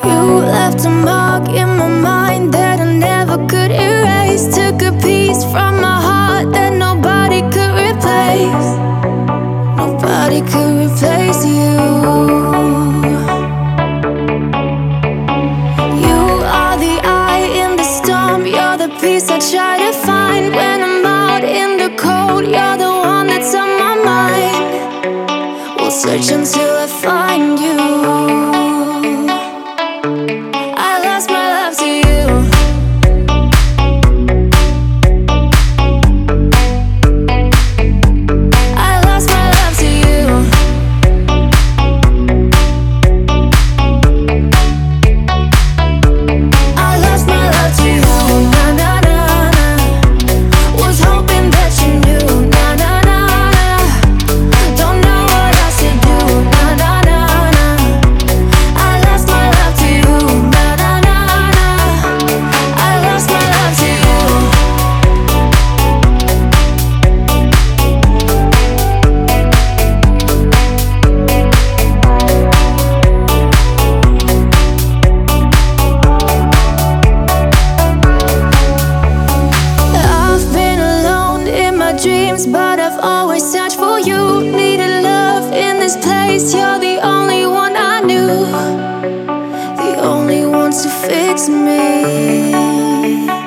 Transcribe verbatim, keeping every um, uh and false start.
You left a mark in my mind that I never could erase. Took a piece from my heart that nobody could replace. Nobody could replace you. You are the eye in the storm. You're the peace I try to find when I'm out in the cold. You're the one that's on my mind. We'll search until I find you. But I've always searched for you. Needed love in this place. You're the only one I knew, the only one to fix me.